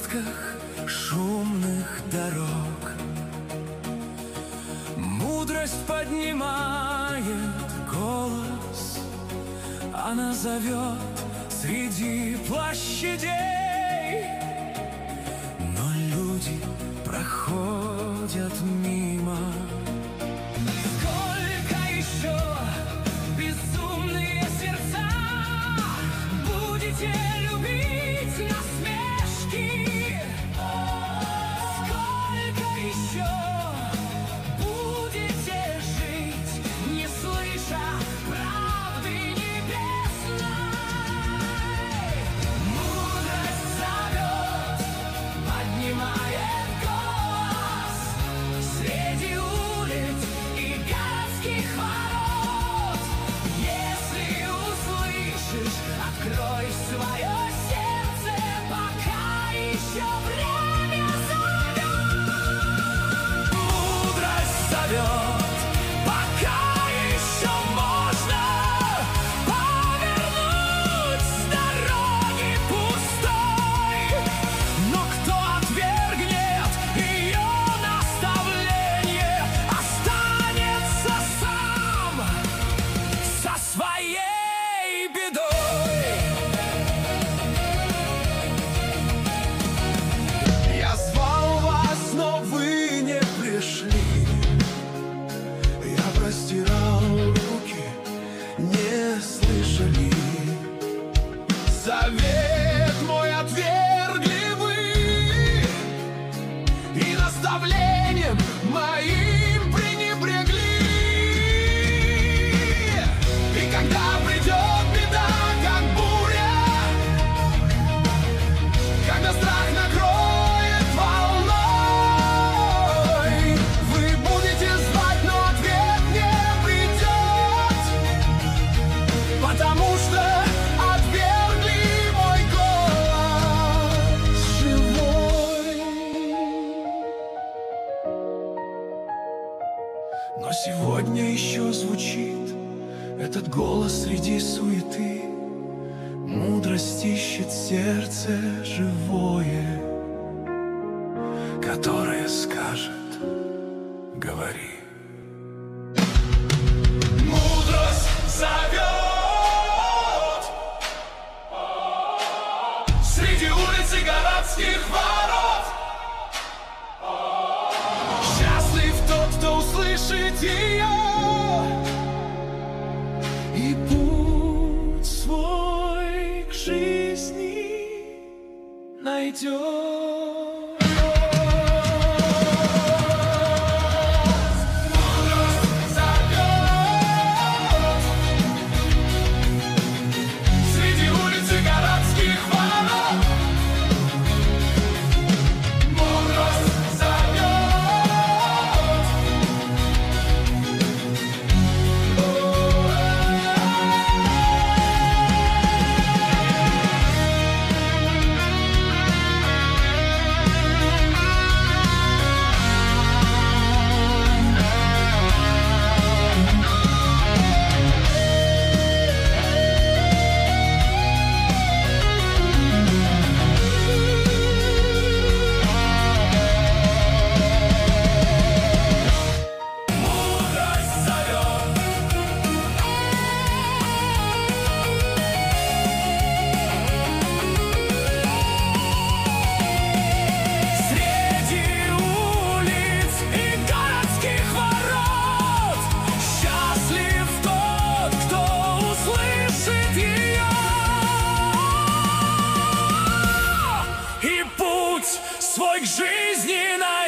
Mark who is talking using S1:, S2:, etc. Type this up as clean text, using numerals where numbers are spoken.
S1: перекрестках шумных дорог. Мудрость поднимает голос, она зовет среди площадей, но люди проходят мимо. Сколько еще безумные сердца будете любить насмешки? Сколько еще будете жить, не слыша правды небесной? Мудрость зовет, поднимает голос среди улиц и городских ворот. Если услышишь, открой свое сердце, пока еще время зовет. Мудрость зовет, пока еще можно повернуть с дороги пустой. Но кто отвергнет ее наставление, останется сам со своей бедой. Я звал вас, но вы не пришли. Я простирал руки, не слышали. Совет мой отвергли вы, и наставлением моим пренебрегли. И когда придет беда, как буря, когда страх накроет волной, вы будете звать, но ответ не придет, потому что отвергли мой голос живой. Но сегодня еще звучит этот голос среди суеты. Мудрость ищет сердце живое, которое скажет: говори. Мудрость зовет среди улиц и городских ворот. Счастлив тот, кто услышит ее и путь свой к жизни найдет. Мудрость зовет среди улиц и городских ворот. Мудрость свой к жизни